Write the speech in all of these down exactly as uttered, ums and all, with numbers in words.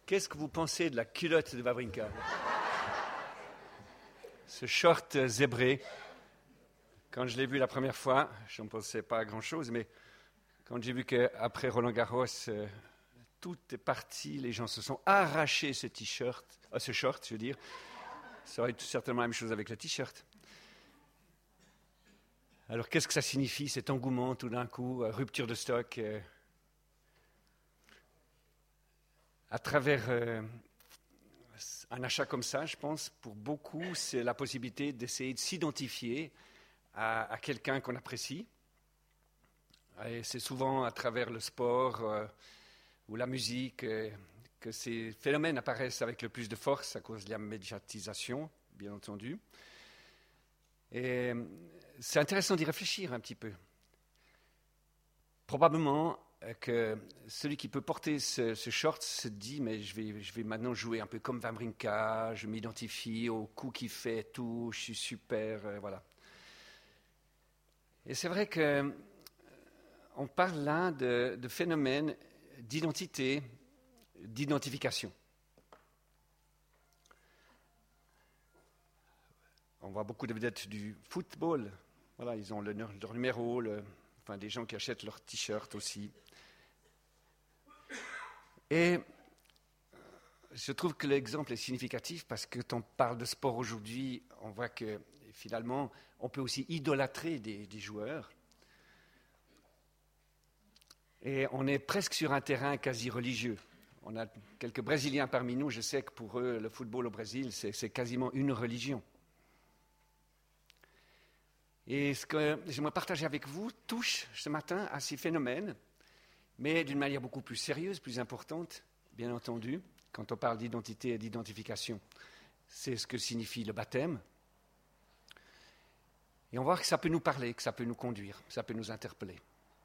Qu'est-ce que vous pensez de la culotte de Wawrinka? Ce short zébré, quand je l'ai vu la première fois, je ne pensais pas à grand-chose, mais quand j'ai vu qu'après Roland-Garros, euh, tout est parti, les gens se sont arrachés ce t-shirt, euh, ce short, je veux dire, ça aurait été certainement la même chose avec le t-shirt. Alors qu'est-ce que ça signifie, cet engouement tout d'un coup, euh, rupture de stock euh, à travers euh, un achat comme ça, je pense, pour beaucoup, c'est la possibilité d'essayer de s'identifier à, à quelqu'un qu'on apprécie. Et c'est souvent à travers le sport euh, ou la musique euh, que ces phénomènes apparaissent avec le plus de force à cause de la médiatisation, bien entendu. Et c'est intéressant d'y réfléchir un petit peu. Probablement que celui qui peut porter ce, ce short se dit « mais je vais, je vais maintenant jouer un peu comme Wawrinka, je m'identifie au coup qu'il fait, tout, je suis super, euh, voilà ». Et c'est vrai qu'on parle là de, de phénomènes d'identité, d'identification. On voit beaucoup de vedettes du football, voilà, ils ont le, leur numéro, le, enfin des gens qui achètent leur t-shirt aussi. Et je trouve que l'exemple est significatif parce que quand on parle de sport aujourd'hui, on voit que finalement, on peut aussi idolâtrer des, des joueurs. Et on est presque sur un terrain quasi religieux. On a quelques Brésiliens parmi nous, je sais que pour eux, le football au Brésil, c'est, c'est quasiment une religion. Et ce que j'aimerais partager avec vous touche ce matin à ces phénomènes, mais d'une manière beaucoup plus sérieuse, plus importante, bien entendu, quand on parle d'identité et d'identification. C'est ce que signifie le baptême. Et on voit que ça peut nous parler, que ça peut nous conduire, ça peut nous interpeller.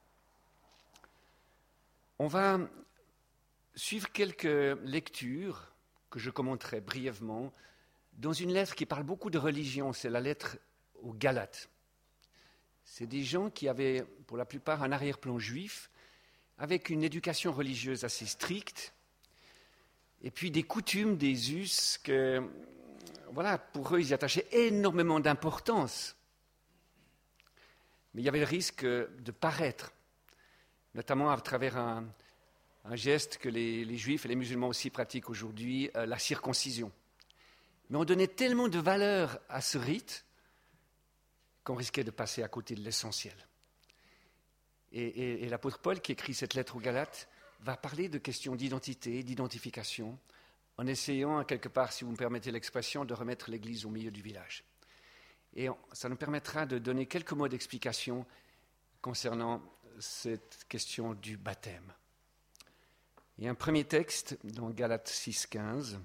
On va suivre quelques lectures que je commenterai brièvement dans une lettre qui parle beaucoup de religion, c'est la lettre aux Galates. C'est des gens qui avaient, pour la plupart, un arrière-plan juif, avec une éducation religieuse assez stricte, et puis des coutumes, des us, que, voilà, pour eux, ils y attachaient énormément d'importance. Mais il y avait le risque de paraître, notamment à travers un, un geste que les, les juifs et les musulmans aussi pratiquent aujourd'hui, euh, la circoncision. Mais on donnait tellement de valeur à ce rite qu'on risquait de passer à côté de l'essentiel. Et, et, et l'apôtre Paul, qui écrit cette lettre aux Galates, va parler de questions d'identité, d'identification, en essayant, quelque part, si vous me permettez l'expression, de remettre l'Église au milieu du village. Et on, ça nous permettra de donner quelques mots d'explication concernant cette question du baptême. Il y a un premier texte dans Galates six, quinze.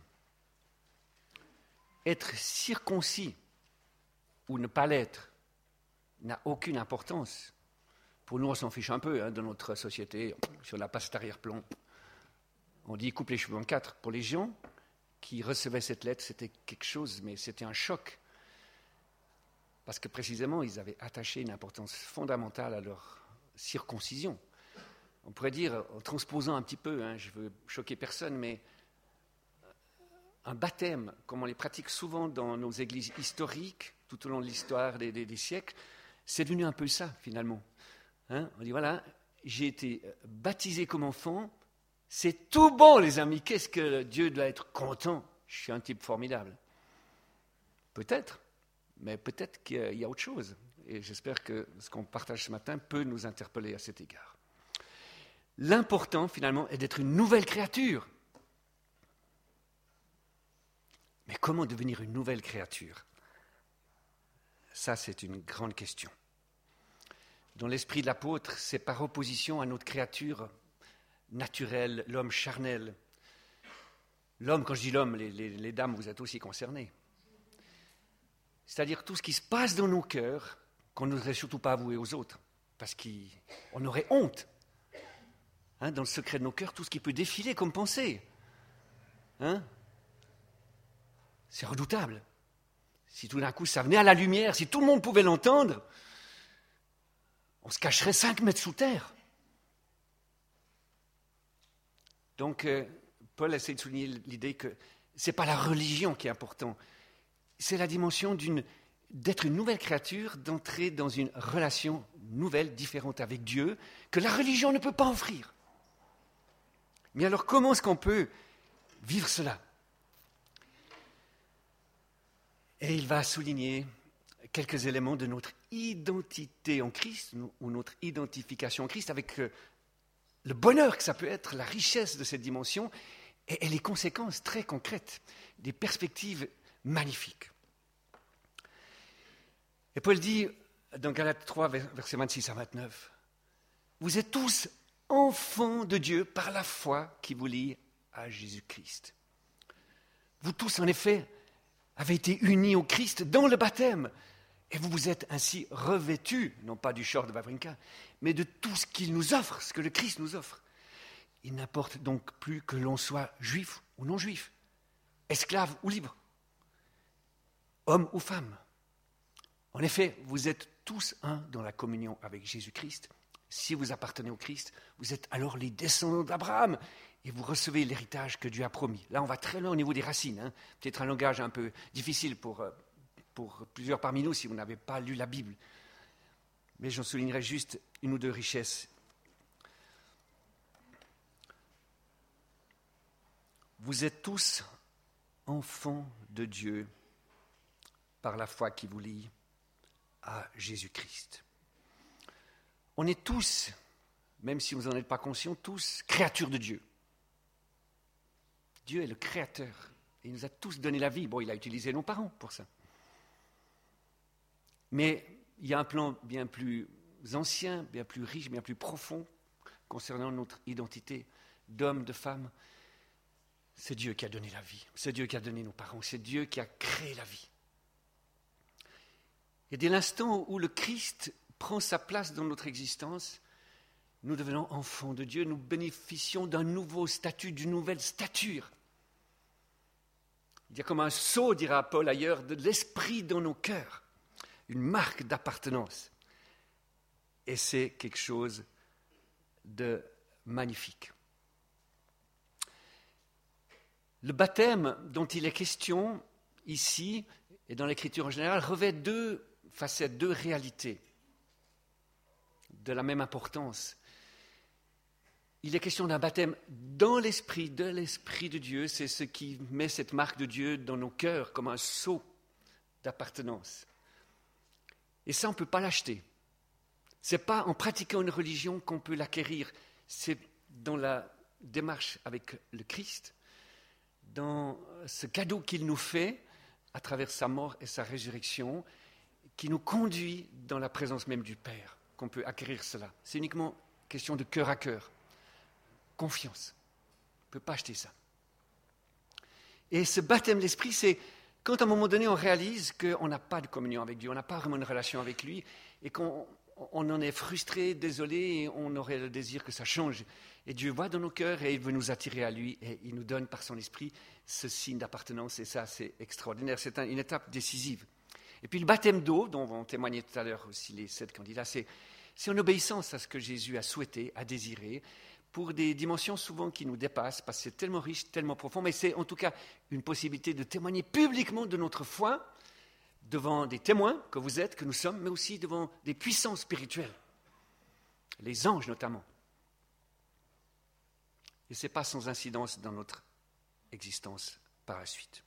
Être circoncis ou ne pas l'être n'a aucune importance. Pour nous, on s'en fiche un peu hein, dans notre société, sur la passe arrière-plan. On dit coupe les cheveux en quatre. Pour les gens qui recevaient cette lettre, c'était quelque chose, mais c'était un choc. Parce que précisément, ils avaient attaché une importance fondamentale à leur circoncision. On pourrait dire, en transposant un petit peu, hein, je ne veux choquer personne, mais un baptême, comme on les pratique souvent dans nos églises historiques, tout au long de l'histoire des, des, des siècles, c'est devenu un peu ça, finalement. Hein, on dit, voilà, j'ai été baptisé comme enfant, c'est tout bon, les amis, qu'est-ce que Dieu doit être content, je suis un type formidable. Peut-être, mais peut-être qu'il y a autre chose. Et j'espère que ce qu'on partage ce matin peut nous interpeller à cet égard. L'important, finalement, est d'être une nouvelle créature. Mais comment devenir une nouvelle créature ? Ça, c'est une grande question. Dans l'esprit de l'apôtre, c'est par opposition à notre créature naturelle, l'homme charnel. L'homme, quand je dis l'homme, les, les, les dames, vous êtes aussi concernés. C'est-à-dire tout ce qui se passe dans nos cœurs, qu'on n'oserait surtout pas avouer aux autres, parce qu'on aurait honte. Hein, dans le secret de nos cœurs, tout ce qui peut défiler comme pensée. Hein ? C'est redoutable. Si tout d'un coup ça venait à la lumière, si tout le monde pouvait l'entendre, on se cacherait cinq mètres sous terre. Donc, euh, Paul essaie de souligner l'idée que ce n'est pas la religion qui est importante, c'est la dimension d'une, d'être une nouvelle créature, d'entrer dans une relation nouvelle, différente avec Dieu, que la religion ne peut pas offrir. Mais alors comment est-ce qu'on peut vivre cela? Et il va souligner quelques éléments de notre identité en Christ, ou notre identification en Christ, avec le bonheur que ça peut être, la richesse de cette dimension, et les conséquences très concrètes, des perspectives magnifiques. Et Paul dit, dans Galates trois, versets vingt-six à vingt-neuf, « Vous êtes tous enfants de Dieu par la foi qui vous lie à Jésus-Christ. Vous tous, en effet, avez été unis au Christ dans le baptême, et vous vous êtes ainsi revêtus, non pas du short de Wawrinka, mais de tout ce qu'il nous offre, ce que le Christ nous offre. Il n'importe donc plus que l'on soit juif ou non juif, esclave ou libre, homme ou femme. En effet, vous êtes tous un dans la communion avec Jésus-Christ. Si vous appartenez au Christ, vous êtes alors les descendants d'Abraham et vous recevez l'héritage que Dieu a promis. Là, on va très loin au niveau des racines. Hein. Peut-être un langage un peu difficile pour, pour plusieurs parmi nous si vous n'avez pas lu la Bible. Mais j'en soulignerai juste une ou deux richesses. Vous êtes tous enfants de Dieu par la foi qui vous lie à Jésus-Christ. On est tous, même si vous n'en êtes pas conscients, tous créatures de Dieu. Dieu est le créateur. Il nous a tous donné la vie. Bon, il a utilisé nos parents pour ça. Mais il y a un plan bien plus ancien, bien plus riche, bien plus profond concernant notre identité d'homme, de femme. C'est Dieu qui a donné la vie. C'est Dieu qui a donné nos parents. C'est Dieu qui a créé la vie. Et dès l'instant où le Christ prend sa place dans notre existence, nous devenons enfants de Dieu, nous bénéficions d'un nouveau statut, d'une nouvelle stature. Il y a comme un sceau, dira Paul ailleurs, de l'esprit dans nos cœurs, une marque d'appartenance. Et c'est quelque chose de magnifique. Le baptême dont il est question ici, et dans l'Écriture en général, revêt deux facettes, deux réalités de la même importance. Il est question d'un baptême dans l'esprit, de l'esprit de Dieu. C'est ce qui met cette marque de Dieu dans nos cœurs comme un sceau d'appartenance. Et ça, on ne peut pas l'acheter. Ce n'est pas en pratiquant une religion qu'on peut l'acquérir. C'est dans la démarche avec le Christ, dans ce cadeau qu'il nous fait à travers sa mort et sa résurrection, qui nous conduit dans la présence même du Père, qu'on peut acquérir cela. C'est uniquement question de cœur à cœur. Confiance. On ne peut pas acheter ça. Et ce baptême d'esprit, c'est quand à un moment donné on réalise qu'on n'a pas de communion avec Dieu, on n'a pas vraiment une relation avec lui, et qu'on on en est frustré, désolé, et on aurait le désir que ça change. Et Dieu voit dans nos cœurs et il veut nous attirer à lui, et il nous donne par son esprit ce signe d'appartenance, et ça c'est extraordinaire, c'est un, une étape décisive. Et puis le baptême d'eau, dont vont témoigner tout à l'heure aussi les sept candidats, c'est, c'est en obéissance à ce que Jésus a souhaité, a désiré, pour des dimensions souvent qui nous dépassent, parce que c'est tellement riche, tellement profond, mais c'est en tout cas une possibilité de témoigner publiquement de notre foi, devant des témoins que vous êtes, que nous sommes, mais aussi devant des puissances spirituelles, les anges notamment. Et ce n'est pas sans incidence dans notre existence par la suite.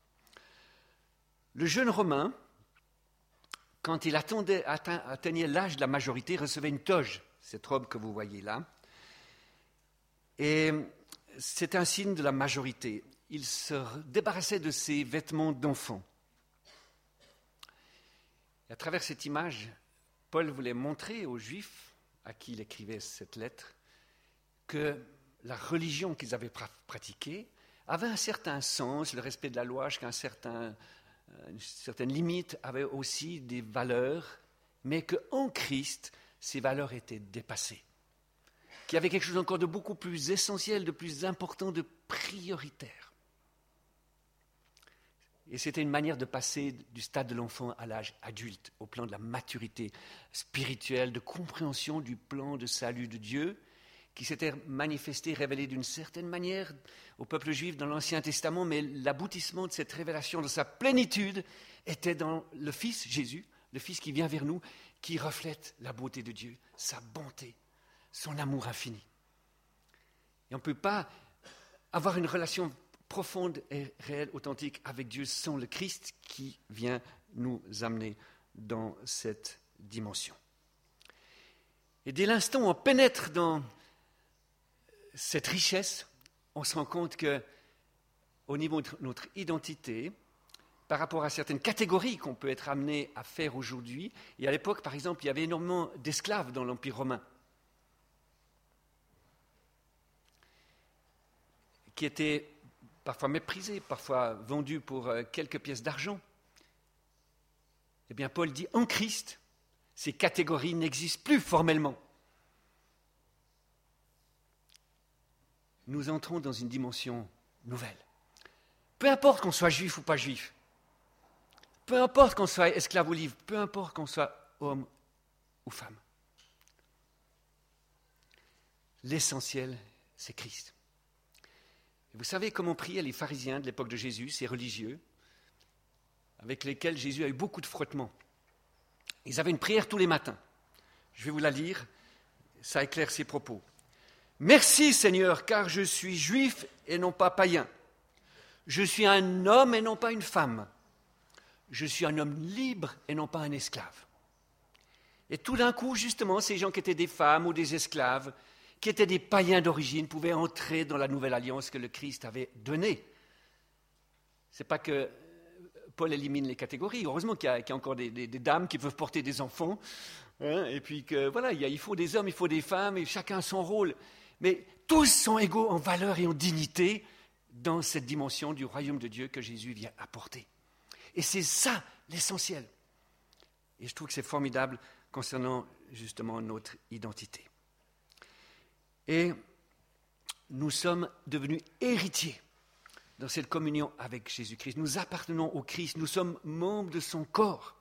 Le jeune Romain, quand il attendait, atteint, atteignait l'âge de la majorité, recevait une toge, cette robe que vous voyez là. Et c'est un signe de la majorité. Il se débarrassait de ses vêtements d'enfant. Et à travers cette image, Paul voulait montrer aux Juifs à qui il écrivait cette lettre que la religion qu'ils avaient pratiquée avait un certain sens, le respect de la loi jusqu'à un certain, une certaine limite avait aussi des valeurs, mais qu'en Christ, ces valeurs étaient dépassées. Qu'il y avait quelque chose encore de beaucoup plus essentiel, de plus important, de prioritaire. Et c'était une manière de passer du stade de l'enfant à l'âge adulte, au plan de la maturité spirituelle, de compréhension du plan de salut de Dieu, qui s'était manifesté, révélé d'une certaine manière au peuple juif dans l'Ancien Testament, mais l'aboutissement de cette révélation, de sa plénitude, était dans le Fils Jésus, le Fils qui vient vers nous, qui reflète la beauté de Dieu, sa bonté, son amour infini. Et on ne peut pas avoir une relation profonde et réelle, authentique avec Dieu sans le Christ qui vient nous amener dans cette dimension. Et dès l'instant où on pénètre dans cette richesse, on se rend compte qu'au niveau de notre identité, par rapport à certaines catégories qu'on peut être amené à faire aujourd'hui, et à l'époque, par exemple, il y avait énormément d'esclaves dans l'Empire romain, qui étaient parfois méprisés, parfois vendus pour quelques pièces d'argent. Eh bien, Paul dit, en Christ, ces catégories n'existent plus formellement. Nous entrons dans une dimension nouvelle. Peu importe qu'on soit juif ou pas juif, peu importe qu'on soit esclave ou libre, peu importe qu'on soit homme ou femme. L'essentiel, c'est Christ. Et vous savez comment priaient les pharisiens de l'époque de Jésus, ces religieux, avec lesquels Jésus a eu beaucoup de frottements. Ils avaient une prière tous les matins. Je vais vous la lire, ça éclaire ses propos. « Merci Seigneur, car je suis juif et non pas païen. Je suis un homme et non pas une femme. Je suis un homme libre et non pas un esclave. » Et tout d'un coup, justement, ces gens qui étaient des femmes ou des esclaves, qui étaient des païens d'origine, pouvaient entrer dans la nouvelle alliance que le Christ avait donnée. Ce n'est pas que Paul élimine les catégories. Heureusement qu'il y a, qu'il y a encore des, des, des dames qui peuvent porter des enfants. Hein, et puis que voilà, il, y a, il faut des hommes, il faut des femmes, et chacun a son rôle. Mais tous sont égaux en valeur et en dignité dans cette dimension du royaume de Dieu que Jésus vient apporter. Et c'est ça l'essentiel. Et je trouve que c'est formidable concernant justement notre identité. Et nous sommes devenus héritiers dans cette communion avec Jésus-Christ. Nous appartenons au Christ, nous sommes membres de son corps.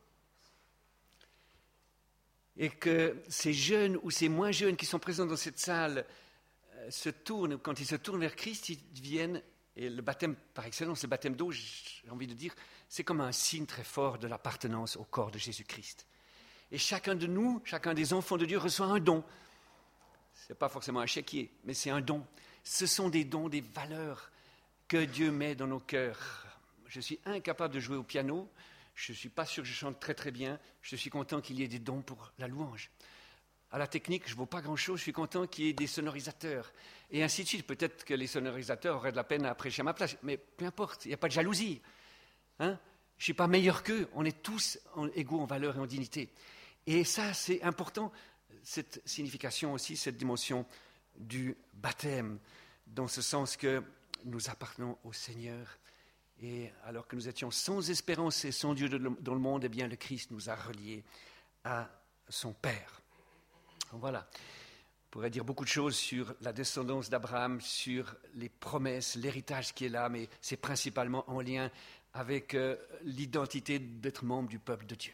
Et que ces jeunes ou ces moins jeunes qui sont présents dans cette salle euh, se tournent, quand ils se tournent vers Christ, ils viennent, et le baptême par excellence, le baptême d'eau, j'ai envie de dire, c'est comme un signe très fort de l'appartenance au corps de Jésus-Christ. Et chacun de nous, chacun des enfants de Dieu reçoit un don. Ce n'est pas forcément un chéquier, mais c'est un don. Ce sont des dons, des valeurs que Dieu met dans nos cœurs. Je suis incapable de jouer au piano, je ne suis pas sûr que je chante très très bien, je suis content qu'il y ait des dons pour la louange. À la technique, je ne vaux pas grand-chose, je suis content qu'il y ait des sonorisateurs. Et ainsi de suite, peut-être que les sonorisateurs auraient de la peine à prêcher à ma place, mais peu importe, il n'y a pas de jalousie. Hein? Je ne suis pas meilleur qu'eux, on est tous égaux en valeur et en dignité. Et ça, c'est important, cette signification aussi, cette dimension du baptême, dans ce sens que nous appartenons au Seigneur. Et alors que nous étions sans espérance et sans Dieu dans le monde, eh bien le Christ nous a reliés à son Père. Voilà. On pourrait dire beaucoup de choses sur la descendance d'Abraham, sur les promesses, l'héritage qui est là, mais c'est principalement en lien avec euh, l'identité d'être membre du peuple de Dieu.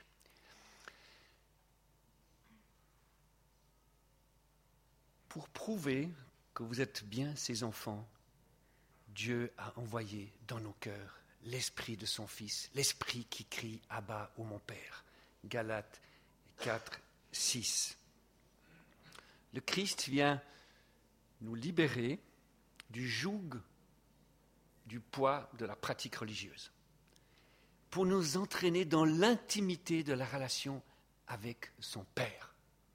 Pour prouver que vous êtes bien ses enfants, Dieu a envoyé dans nos cœurs l'esprit de son Fils, l'esprit qui crie « Abba, ô mon Père ». Galates quatre, six. Le Christ vient nous libérer du joug, du poids de la pratique religieuse, pour nous entraîner dans l'intimité de la relation avec son Père.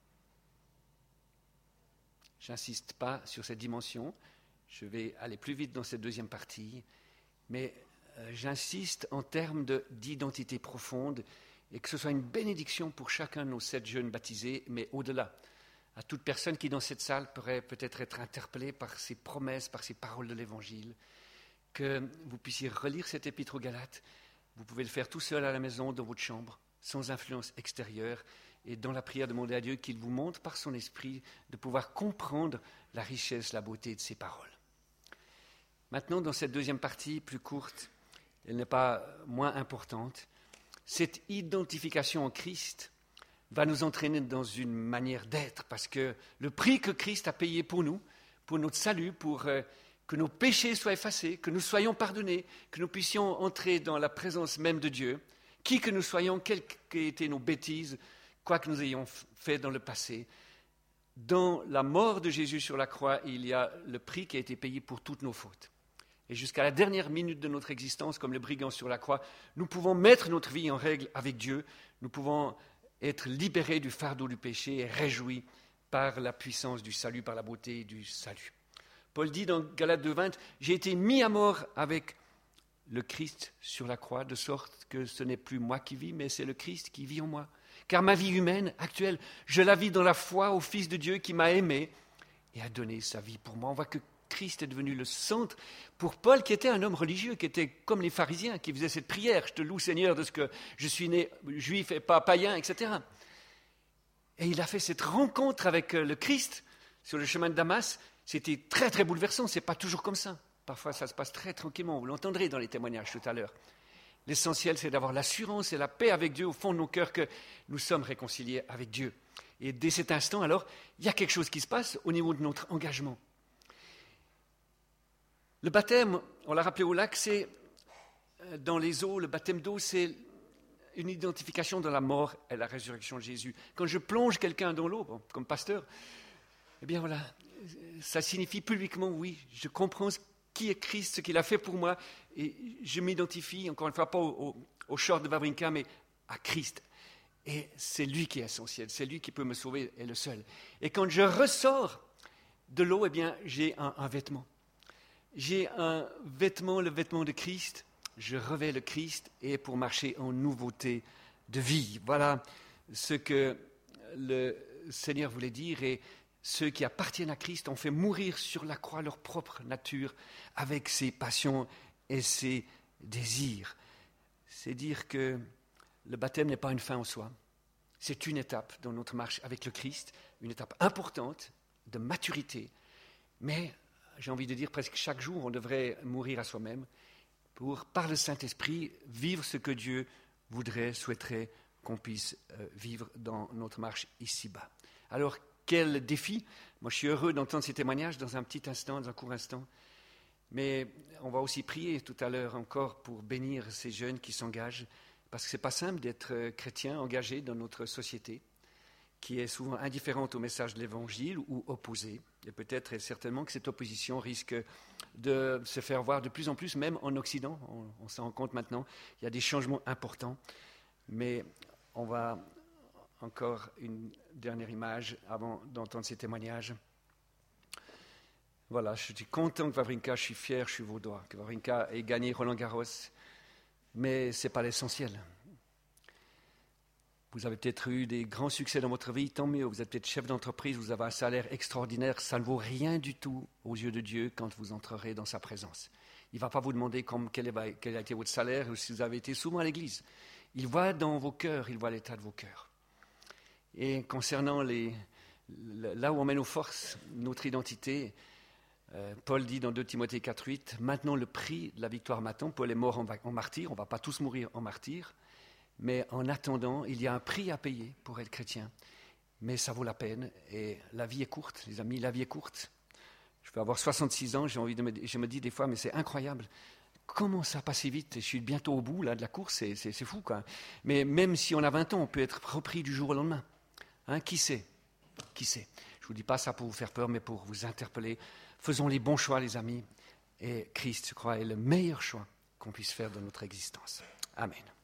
Je n'insiste pas sur cette dimension, je vais aller plus vite dans cette deuxième partie, mais euh, j'insiste en termes de, d'identité profonde et que ce soit une bénédiction pour chacun de nos sept jeunes baptisés, mais au-delà, à toute personne qui dans cette salle pourrait peut-être être interpellée par ces promesses, par ces paroles de l'Évangile, que vous puissiez relire cette épître aux Galates. Vous pouvez le faire tout seul à la maison, dans votre chambre, sans influence extérieure, et dans la prière, demander à Dieu qu'il vous montre par son esprit de pouvoir comprendre la richesse, la beauté de ces paroles. Maintenant, dans cette deuxième partie, plus courte, elle n'est pas moins importante, cette identification en Christ va nous entraîner dans une manière d'être, parce que le prix que Christ a payé pour nous, pour notre salut, pour euh, que nos péchés soient effacés, que nous soyons pardonnés, que nous puissions entrer dans la présence même de Dieu, qui que nous soyons, quelles qu'aient été nos bêtises, quoi que nous ayons fait dans le passé. Dans la mort de Jésus sur la croix, il y a le prix qui a été payé pour toutes nos fautes. Et jusqu'à la dernière minute de notre existence, comme le brigand sur la croix, nous pouvons mettre notre vie en règle avec Dieu, nous pouvons être libérés du fardeau du péché et réjouis par la puissance du salut, par la beauté du salut. Paul dit dans Galates deux vingt, « J'ai été mis à mort avec le Christ sur la croix, de sorte que ce n'est plus moi qui vis, mais c'est le Christ qui vit en moi. Car ma vie humaine, actuelle, je la vis dans la foi au Fils de Dieu qui m'a aimé et a donné sa vie pour moi. » On voit que Christ est devenu le centre pour Paul, qui était un homme religieux, qui était comme les pharisiens, qui faisait cette prière, « Je te loue Seigneur de ce que je suis né juif et pas païen, et cetera » Et il a fait cette rencontre avec le Christ sur le chemin de Damas. C'était très très bouleversant, ce n'est pas toujours comme ça. Parfois ça se passe très tranquillement, vous l'entendrez dans les témoignages tout à l'heure. L'essentiel, c'est d'avoir l'assurance et la paix avec Dieu au fond de nos cœurs que nous sommes réconciliés avec Dieu. Et dès cet instant, alors, il y a quelque chose qui se passe au niveau de notre engagement. Le baptême, on l'a rappelé au lac, c'est dans les eaux, le baptême d'eau, c'est une identification de la mort et la résurrection de Jésus. Quand je plonge quelqu'un dans l'eau, bon, comme pasteur, eh bien voilà, ça signifie publiquement, oui, je comprends ce qui est Christ, ce qu'il a fait pour moi, et je m'identifie, encore une fois, pas au, au, au short de Wawrinka, mais à Christ. Et c'est lui qui est essentiel, c'est lui qui peut me sauver, et le seul. Et quand je ressors de l'eau, eh bien, j'ai un, un vêtement. J'ai un vêtement, le vêtement de Christ, je revêts le Christ, et pour marcher en nouveauté de vie. Voilà ce que le Seigneur voulait dire, et ceux qui appartiennent à Christ ont fait mourir sur la croix leur propre nature avec ses passions et ses désirs. C'est dire que le baptême n'est pas une fin en soi. C'est une étape dans notre marche avec le Christ, une étape importante de maturité. Mais, j'ai envie de dire, presque chaque jour, on devrait mourir à soi-même pour, par le Saint-Esprit, vivre ce que Dieu voudrait, souhaiterait qu'on puisse euh, vivre dans notre marche ici-bas. Alors, quel défi! Moi, je suis heureux d'entendre ces témoignages dans un petit instant, dans un court instant. Mais on va aussi prier tout à l'heure encore pour bénir ces jeunes qui s'engagent, parce que ce n'est pas simple d'être chrétien engagé dans notre société, qui est souvent indifférente au message de l'Évangile ou opposée. Et peut-être et certainement que cette opposition risque de se faire voir de plus en plus, même en Occident. On, on s'en rend compte maintenant. Il y a des changements importants. Mais on va encore une dernière image avant d'entendre ces témoignages. Voilà, je suis content que Wawrinka, je suis fier, je suis vaudois, que Wawrinka ait gagné Roland-Garros, mais ce n'est pas l'essentiel. Vous avez peut-être eu des grands succès dans votre vie, tant mieux. Vous êtes peut-être chef d'entreprise, vous avez un salaire extraordinaire, ça ne vaut rien du tout aux yeux de Dieu quand vous entrerez dans sa présence. Il ne va pas vous demander comme quel, est, quel a été votre salaire ou si vous avez été souvent à l'église. Il voit dans vos cœurs, il voit l'état de vos cœurs. Et concernant les, là où on met nos forces, notre identité, euh, Paul dit dans deux Timothée quatre huit, « Maintenant le prix de la victoire m'attend. » Paul est mort en, en martyr, on ne va pas tous mourir en martyr, mais en attendant, il y a un prix à payer pour être chrétien. Mais ça vaut la peine, et la vie est courte, les amis, la vie est courte. Je peux avoir soixante-six ans, j'ai envie de me, je me dis des fois, mais c'est incroyable. Comment ça a passé vite? Je suis bientôt au bout là, de la course, c'est, c'est, c'est fou, quoi. Mais même si on a vingt ans, on peut être repris du jour au lendemain. Hein, qui sait? Qui sait? Je ne vous dis pas ça pour vous faire peur, mais pour vous interpeller. Faisons les bons choix, les amis. Et Christ, je crois, est le meilleur choix qu'on puisse faire dans notre existence. Amen.